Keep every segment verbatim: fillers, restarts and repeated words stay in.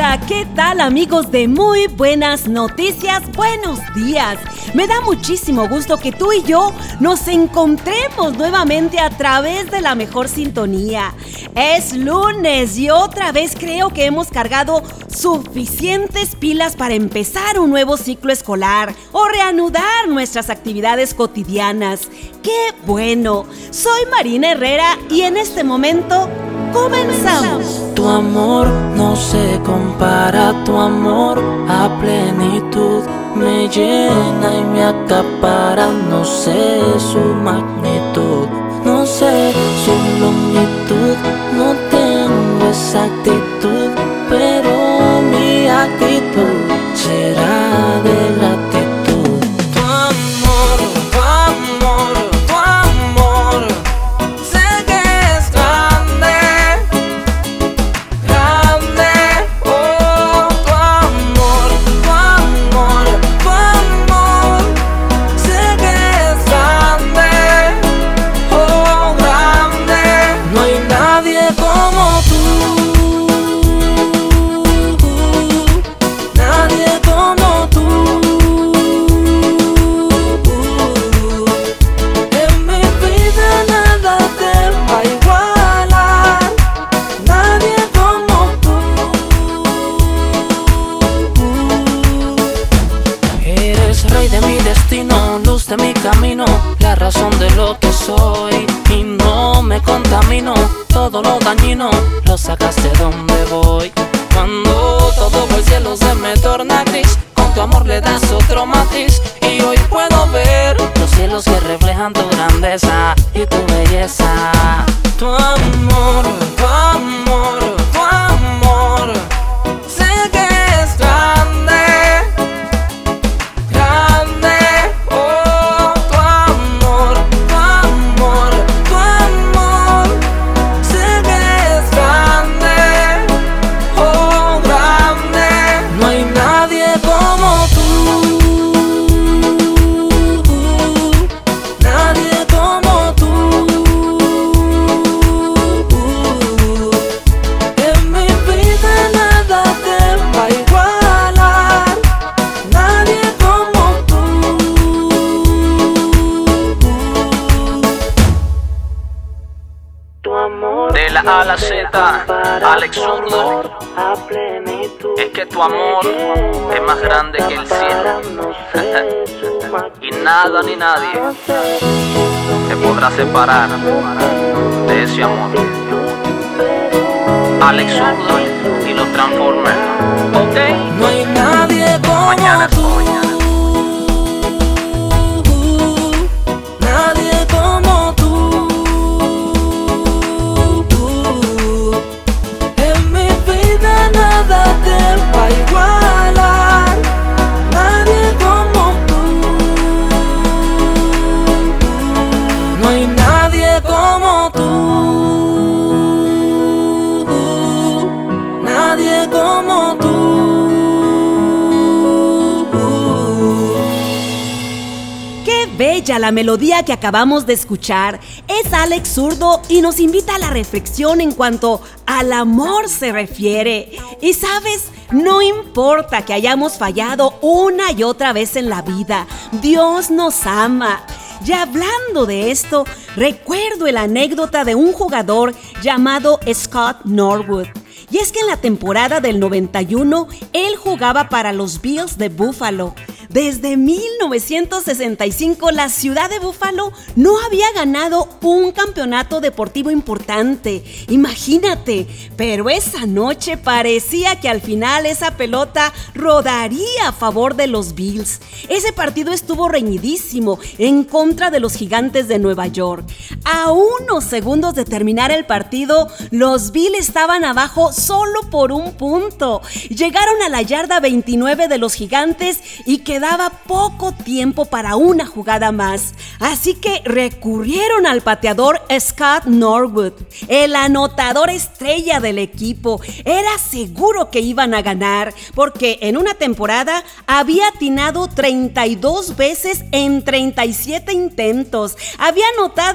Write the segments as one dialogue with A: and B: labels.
A: Hola, ¿qué tal amigos de Muy Buenas Noticias? Buenos días. Me da muchísimo gusto que tú y yo nos encontremos nuevamente a través de la mejor sintonía. Es lunes y otra vez creo que hemos cargado suficientes pilas para empezar un nuevo ciclo escolar o reanudar nuestras actividades cotidianas. ¡Qué bueno! Soy Marina Herrera y en este momento comenzamos.
B: Tu amor no se compara, tu amor a plenitud me llena y me acapara. No sé su magnitud, no sé su longitud, no tengo exactitud, pero mi actitud será de gratitud. Tu amor, tu amor, tu amor, sé que es grande, grande. Oh, tu amor, tu amor, tu amor, sé que es grande, oh, grande. No hay nadie como tú. Luz de mi camino, la razón de lo que soy, y no me contamino, todo lo dañino lo sacaste donde voy. Cuando todo el cielo se me torna gris, con tu amor le das otro matiz, y hoy puedo ver los cielos que reflejan tu grandeza y tu belleza. Tu amor, tu amor, tu amor, sé que es grande.
C: De la A a la Z, Alex Zurdo. Es que tu amor es más grande que el cielo. Y nada ni nadie te podrá separar de ese amor. Alex Zurdo y los Transformers. Ok.
B: No hay nadie como
C: mañana
B: tú.
C: Mañana.
B: Nadie como tú. Nada te va a igualar, nadie como tú. No hay nadie como tú, nadie como tú.
A: ¡Qué bella la melodía que acabamos de escuchar! Es Alex Zurdo y nos invita a la reflexión en cuanto al amor se refiere. Y sabes, no importa que hayamos fallado una y otra vez en la vida, Dios nos ama. Y hablando de esto, recuerdo la anécdota de un jugador llamado Scott Norwood. Y es que en la temporada del noventa y uno, él jugaba para los Bills de Buffalo. Desde mil novecientos sesenta y cinco, la ciudad de Buffalo no había ganado un campeonato deportivo importante. Imagínate, pero esa noche parecía que al final esa pelota rodaría a favor de los Bills. Ese partido estuvo reñidísimo en contra de los Gigantes de Nueva York. A unos segundos de terminar el partido, los Bills estaban abajo solo por un punto. Llegaron a la yarda veintinueve de los Gigantes y que quedaba poco tiempo para una jugada más, así que recurrieron al pateador Scott Norwood, el anotador estrella del equipo. Era seguro que iban a ganar, porque en una temporada había atinado treinta y dos veces en treinta y siete intentos, había anotado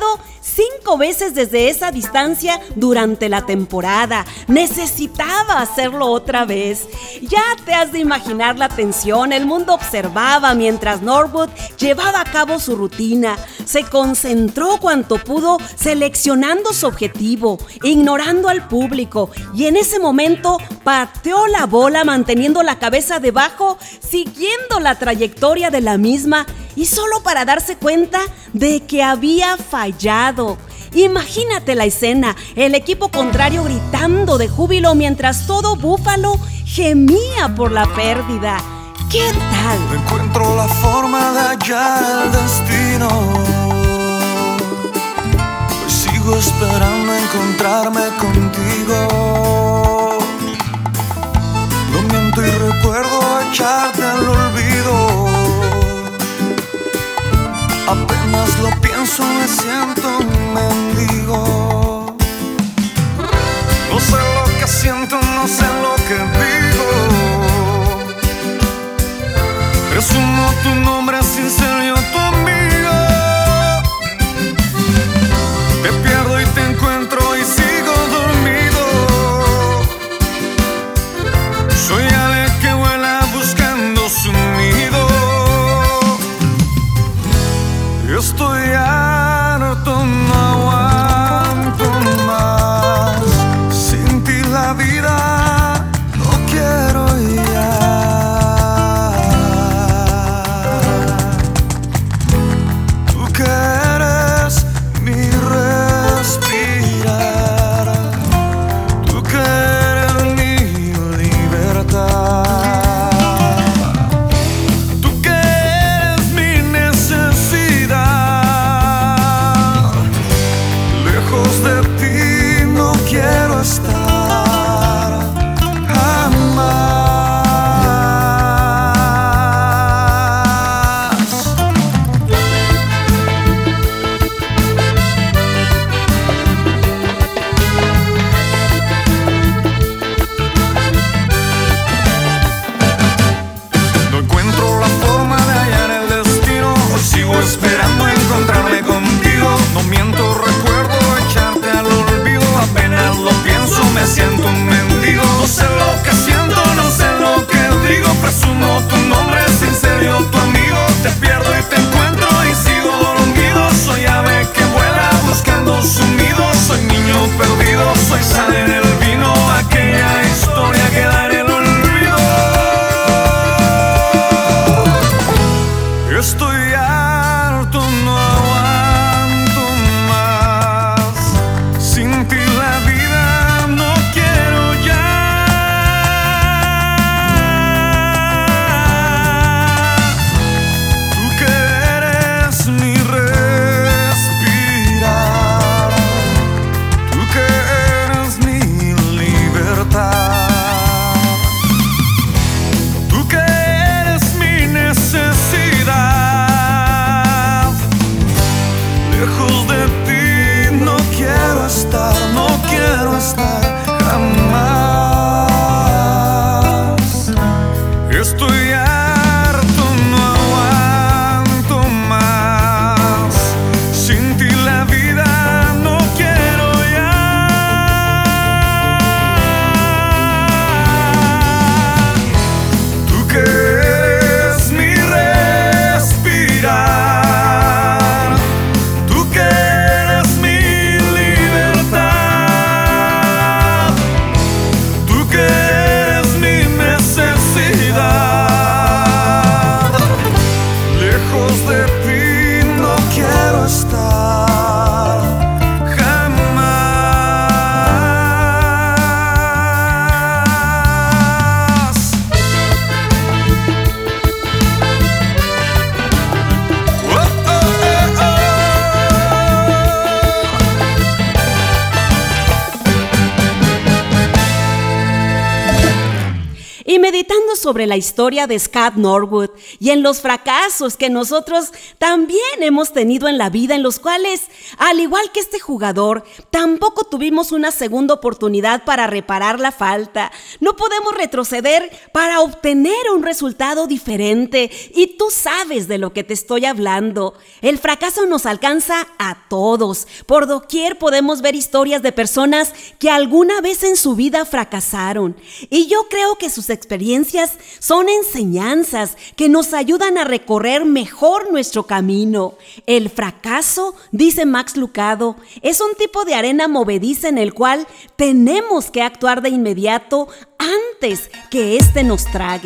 A: cinco veces desde esa distancia durante la temporada. Necesitaba hacerlo otra vez. Ya te has de imaginar la tensión. El mundo observaba mientras Norwood llevaba a cabo su rutina. Se concentró cuanto pudo, seleccionando su objetivo, ignorando al público, y en ese momento pateó la bola manteniendo la cabeza debajo, siguiendo la trayectoria de la misma, y solo para darse cuenta de que había fallado. Imagínate la escena, el equipo contrario gritando de júbilo mientras todo Búfalo gemía por la pérdida. ¿Qué tal?
D: Encuentro la forma de hallar el destino. Hoy sigo esperando encontrarme contigo. No miento y recuerdo echarte al olvido. Apenas lo pienso me siento un mendigo. No sé lo que siento, no sé lo que digo. Resumo tu nombre sin ser yo tu amigo. Te pierdo y te encuentro y sigo dormido. Soy ave que vuela buscando su nido. Estoy harto, no aguanto
A: y meditando sobre la historia de Scott Norwood y en los fracasos que nosotros también hemos tenido en la vida, en los cuales, al igual que este jugador, tampoco tuvimos una segunda oportunidad para reparar la falta. No podemos retroceder para obtener un resultado diferente, y tú sabes de lo que te estoy hablando. El fracaso nos alcanza a todos. Por doquier podemos ver historias de personas que alguna vez en su vida fracasaron, y yo creo que sus experiencias son enseñanzas que nos ayudan a recorrer mejor nuestro camino. El fracaso, dice Max Lucado, es un tipo de arena movediza en el cual tenemos que actuar de inmediato antes que éste nos trague.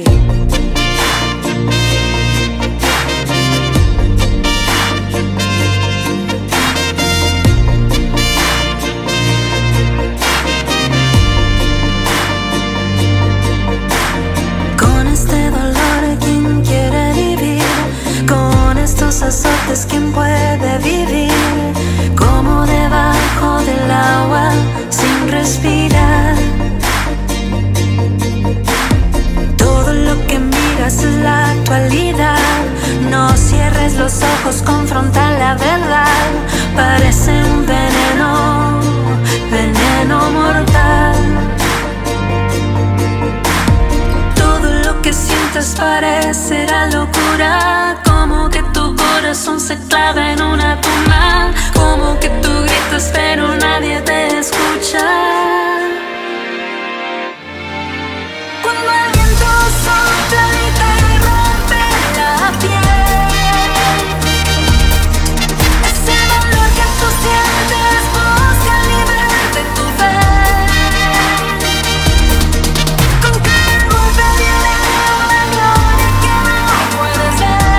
E: Azotes, ¿quién puede vivir como debajo del agua sin respirar? Todo lo que miras es la actualidad. No cierres los ojos, confronta la verdad. Parece un veneno, veneno mortal. Todo lo que sientes parecerá locura, como que tu corazón se clava en una tumba, como que tú gritas pero nadie te escucha. Cuando el viento sopla y te rompe la piel, ese dolor que tú sientes busca librarte tu fe. Con cada golpe viene una gloria que no puedes ver.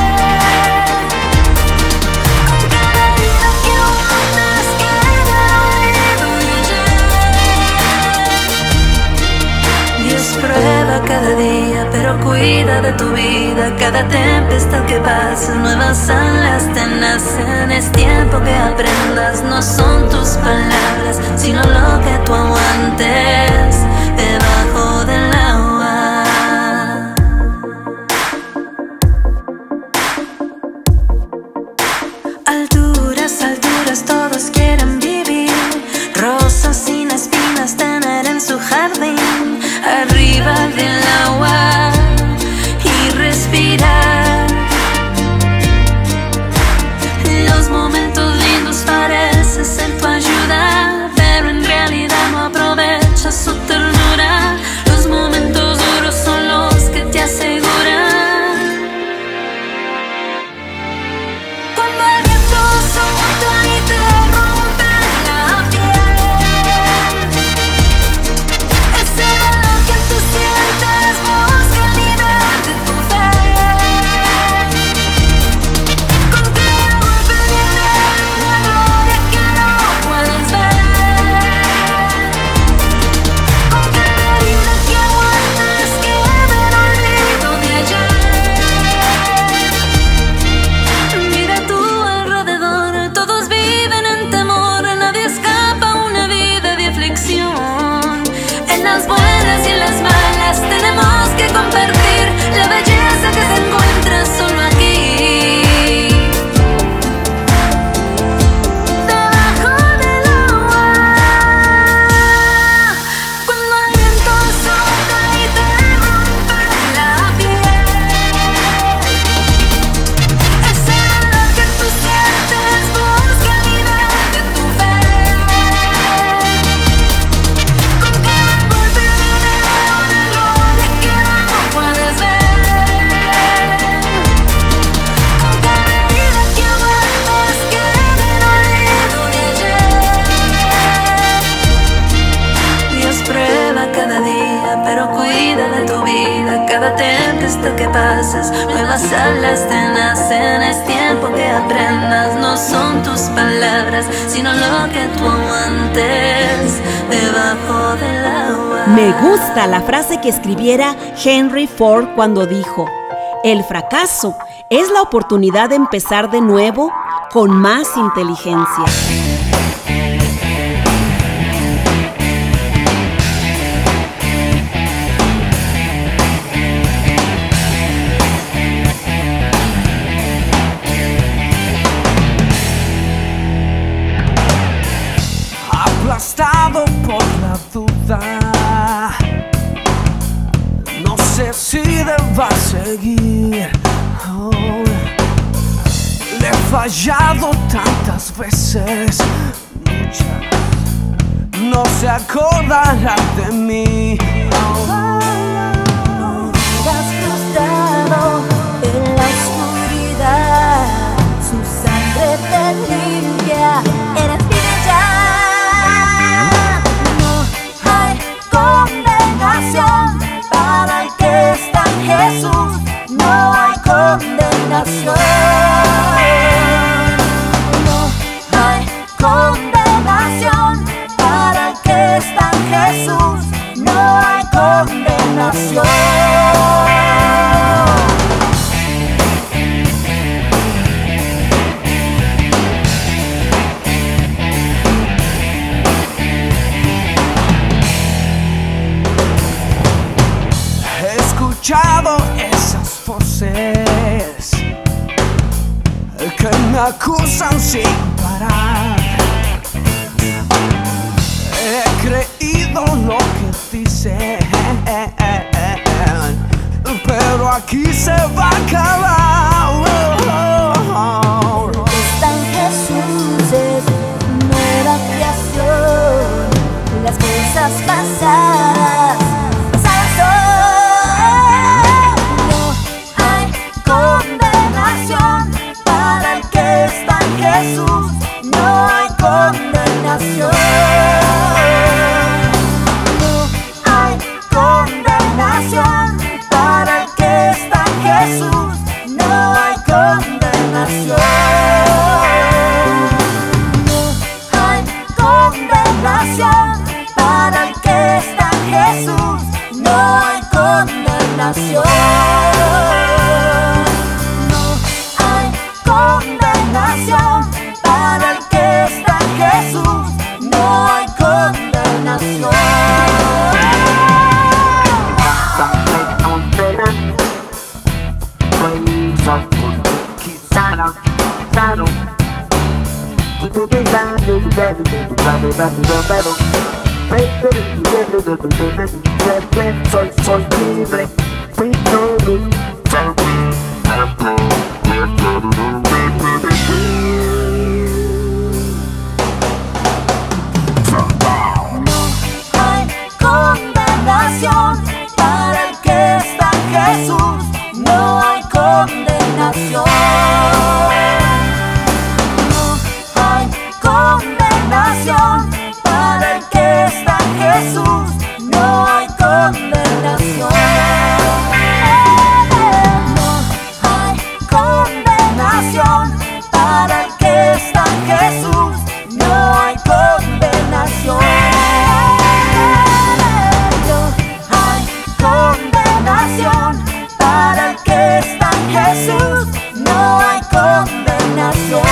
E: Cada día, pero cuida de tu vida. Cada tempestad que pasa, nuevas alas te nacen. Es tiempo que aprendas, no son tus palabras, sino lo que tú aguantes debajo del agua. Alturas, alturas, todos quieren vivir. Rosas sin espinas tener en su jardín. Arriba del agua y respirar. Los momentos lindos parecen ser tu ayuda, pero en realidad no aprovechas su ternura. Los momentos duros son los que te aseguran. Cuando el viento sopla y te rompe la piel, ese dolor que tú sientes busca librarte tu fe. Con cada golpe viene una gloria que no puedes ver. Con cada herida que aguantas queda el olvido de ayer. Mira a tu alrededor, todos viven en temor. Nadie escapa a una vida de aflicción. En las buenas y en las malas tenemos que compartir la belleza que se encuentra solo aquí, debajo del agua. Cuando el viento sopla y te rompe la piel, ese dolor que tú sientes busca librarte tu fe. Con cada golpe viene una gloria que no puedes ver. Con cada herida que aguantas queda el olvido de ayer. Dios prueba cada día, pero cuida de tu vida. Cada tempestad que pases, nuevas alas te nacen. Es tiempo que aprendas, no son tus palabras, sino lo que tú aguantes debajo del agua.
A: Me gusta la frase que escribiera Henry Ford cuando dijo: el fracaso es la oportunidad de empezar de nuevo con más inteligencia.
D: duda. No sé si deba seguir. Oh. Le he fallado tantas veces, muchas. No se acordará de mí. Oh.
E: No sigas frustrado en la oscuridad. Su sangre te limpia. Eres libre ya. No hay condenación para el que está en Jesús. No hay condenación. No hay condenación para el que está en Jesús. No hay condenación.
D: He escuchado esas voces que me acusan sin parar. He creído lo que dicen, pero aquí se va a acabar.
E: Está en Jesús, es nueva creación. Las cosas pasadas, pasadas son. No hay condenación para el que está en Jesús. No hay condenación. No hay condenación para el que está en Jesús. No hay condenación. No hay condenación para el que está en Jesús. No hay condenación. No hay condenación para el que está en Jesús. No hay condenación.
F: Soy, soy libre, fui libre.
E: No hay condenación para el que está en Jesús. No hay condenación. No hay condenación para el que está en Jesús. No hay condenación. No hay condenación para el que está en Jesús. No hay condenación. No hay condenación para el que está en Jesús. No hay condenación.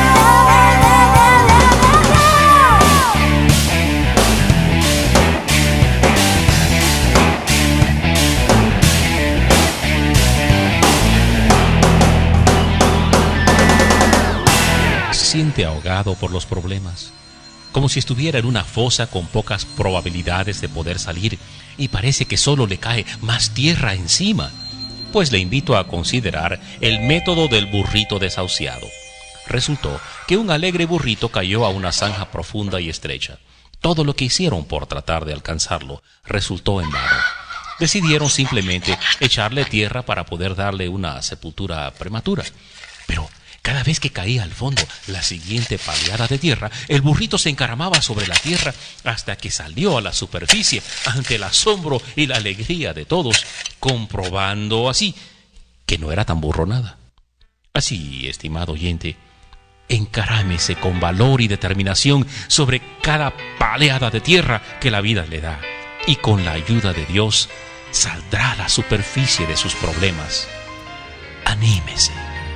G: Se siente ahogado por los problemas, como si estuviera en una fosa con pocas probabilidades de poder salir y parece que solo le cae más tierra encima. Pues le invito a considerar el método del burrito desahuciado. Resultó que un alegre burrito cayó a una zanja profunda y estrecha. Todo lo que hicieron por tratar de alcanzarlo resultó en vano. Decidieron simplemente echarle tierra para poder darle una sepultura prematura. Pero cada vez que caía al fondo la siguiente paleada de tierra, el burrito se encaramaba sobre la tierra hasta que salió a la superficie ante el asombro y la alegría de todos, comprobando así que no era tan burro nada. Así, estimado oyente, encarámese con valor y determinación sobre cada paleada de tierra que la vida le da, y con la ayuda de Dios saldrá a la superficie de sus problemas. Anímese.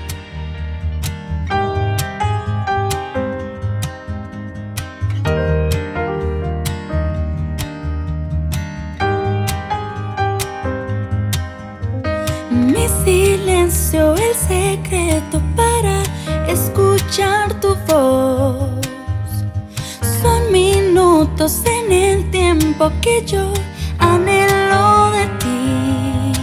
E: Mi silencio, el secreto para escuchar tu voz. Son minutos en el tiempo que yo anhelo de ti.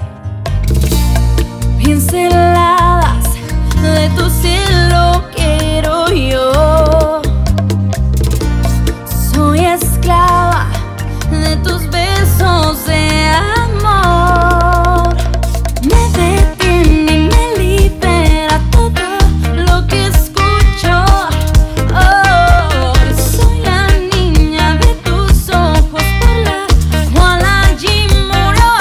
E: Pinceladas de tu cielo quiero yo. Soy esclava de tus besos de amor. Me detiene y me libera todo lo que escucho. Oh, soy la niña de tus ojos por la cual allí murió.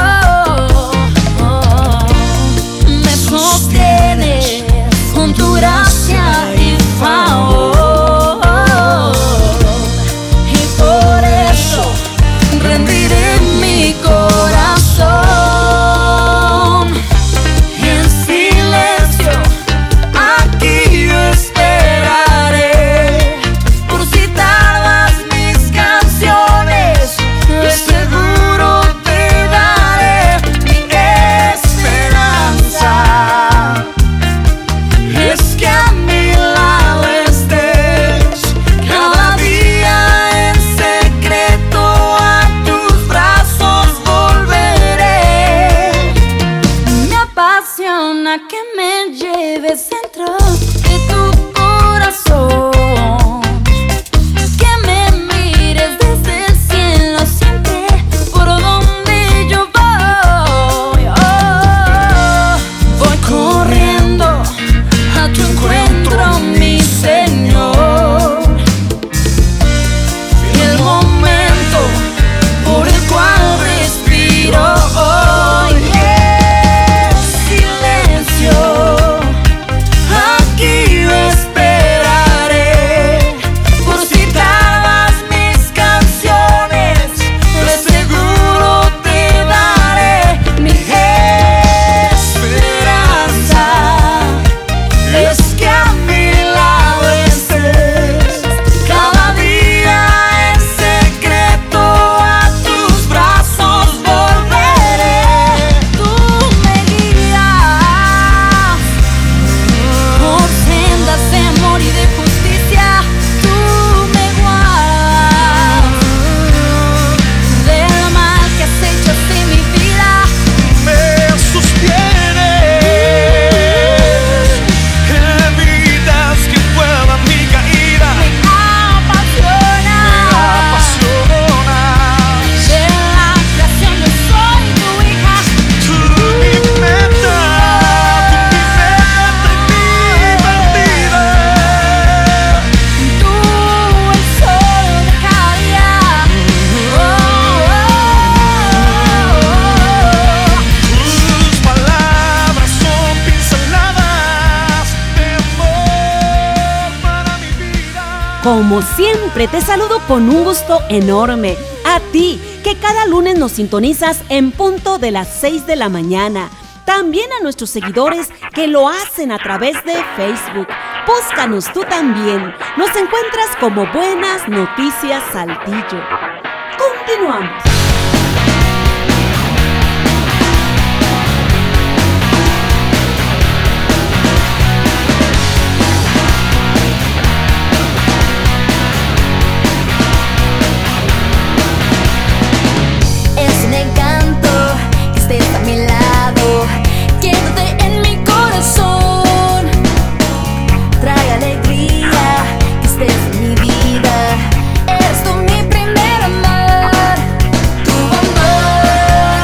E: Oh, me sostienes con tu gracia y favor, y por eso rendiré mi corazón. En silencio aquí yo esperaré, por si tardas mis canciones, de seguro te daré mi esperanza. Es que a mi lado estés cada día, en secreto a tus brazos volveré. Me apasiona que me lleves dentro de tu corazón, que me mires desde el cielo siempre por donde yo voy. Oh, voy corriendo a tu encuentro, mi Señor, y el momento por el cual respiro hoy es silencio. Aquí yo esperaré, por si tardas mis canciones, de seguro te daré mi esperanza. Es que a mi lado estés cada día, en secreto a tus brazos volveré. Tú me guías por sendas de amor y de justicia. Tú me guardas del mal que has hecho de mi vida.
D: Me sostienes, evitas que pueda mi caída.
E: Me apasiona,
D: Me apasiona.
E: de la creación yo soy tu hija.
D: Tú mi meta, tú mi meta y mi partida.
E: Tú el sol de cada día. Oh, oh,
D: Tus palabras son pinceladas de amor para mi vida.
A: Como siempre, te saludo con un gusto enorme. A ti, que cada lunes nos sintonizas en punto de las seis de la mañana. También a nuestros seguidores que lo hacen a través de Facebook. Búscanos tú también. Nos encuentras como Buenas Noticias Saltillo. Continuamos.
E: es un encanto que estés a mi lado. Quédate en mi corazón. Trae alegría que estés en mi vida. Eres tú mi primer amor. Tu amor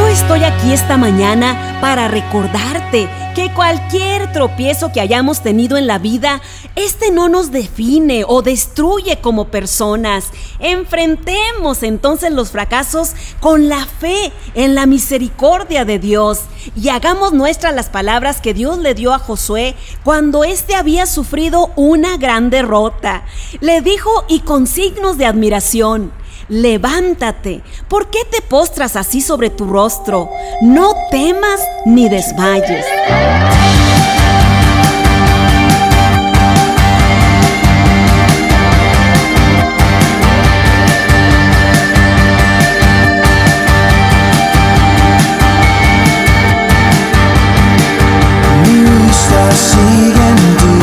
A: estoy aquí esta mañana para recordarte que cualquier tropiezo que hayamos tenido en la vida, este no nos define o destruye como personas. Enfrentemos entonces los fracasos con la fe en la misericordia de Dios y hagamos nuestras las palabras que Dios le dio a Josué cuando éste había sufrido una gran derrota. Le dijo, y con signos de admiración: levántate, ¿por qué te postras así sobre tu rostro? No temas ni desmayes.
D: Mi vista sigue en ti.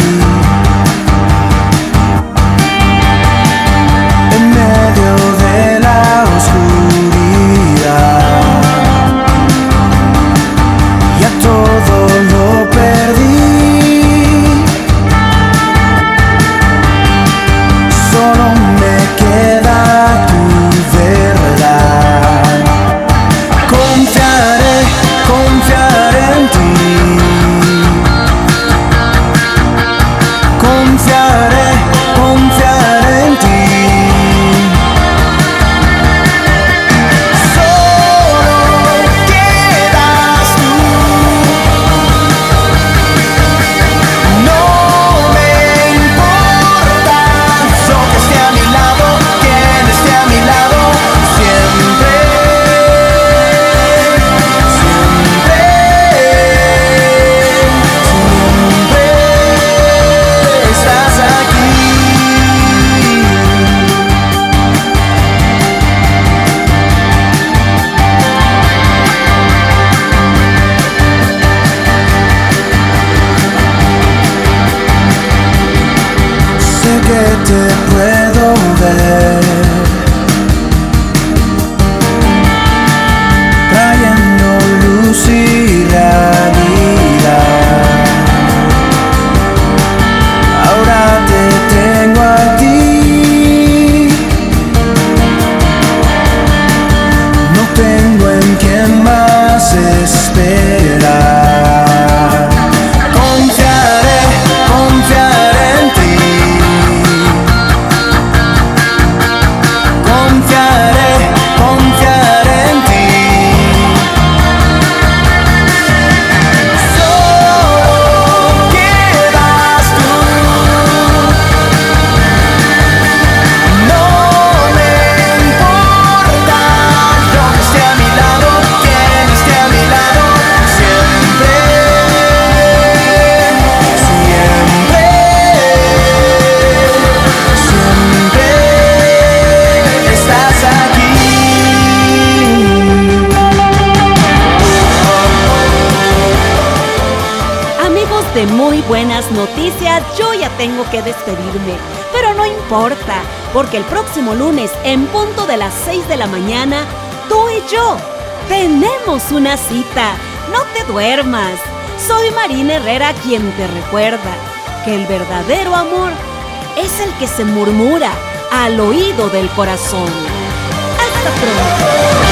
D: Te puedo ver trayendo luz y realidad. Ahora te tengo a ti, no tengo en quién más esperar. Confiaré, confiaré en ti. Confiaré, confiaré en ti. Solo quedas tú. No me importa lo que esté a mi lado, quien esté a mi lado. Siempre, siempre, siempre estás aquí.
A: Amigos de Muy Buenas Noticias, yo ya tengo que despedirme, pero no importa, porque el próximo lunes, en punto de las seis de la mañana, tú y yo tenemos una cita. No te duermas. Soy Marina Herrera quien te recuerda que el verdadero amor es el que se murmura al oído del corazón. Hasta pronto.